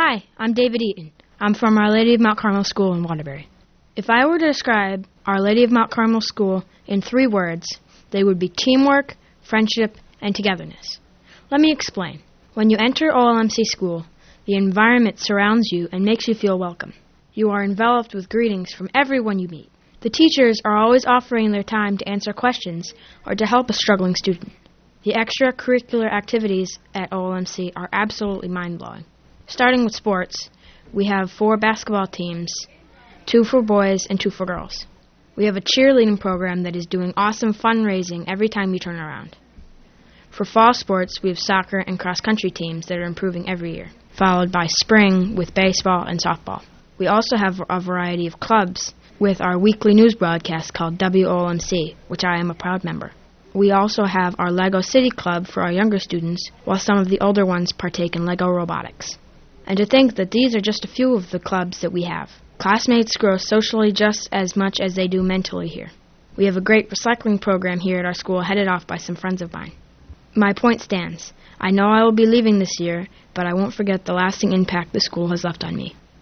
Hi, I'm David Eaton. I'm from Our Lady of Mount Carmel School in Waterbury. If I were to describe Our Lady of Mount Carmel School in 3 words, they would be teamwork, friendship, and togetherness. Let me explain. When you enter OLMC school, the environment surrounds you and makes you feel welcome. You are enveloped with greetings from everyone you meet. The teachers are always offering their time to answer questions or to help a struggling student. The extracurricular activities at OLMC are absolutely mind-blowing. Starting with sports, we have 4 basketball teams, 2 for boys and 2 for girls. We have a cheerleading program that is doing awesome fundraising every time you turn around. For fall sports, we have soccer and cross-country teams that are improving every year, followed by spring with baseball and softball. We also have a variety of clubs with our weekly news broadcast called WOLMC, which I am a proud member. We also have our Lego City Club for our younger students, while some of the older ones partake in Lego robotics. And to think that these are just a few of the clubs that we have. Classmates grow socially just as much as they do mentally here. We have a great recycling program here at our school headed off by some friends of mine. My point stands. I know I will be leaving this year, but I won't forget the lasting impact the school has left on me.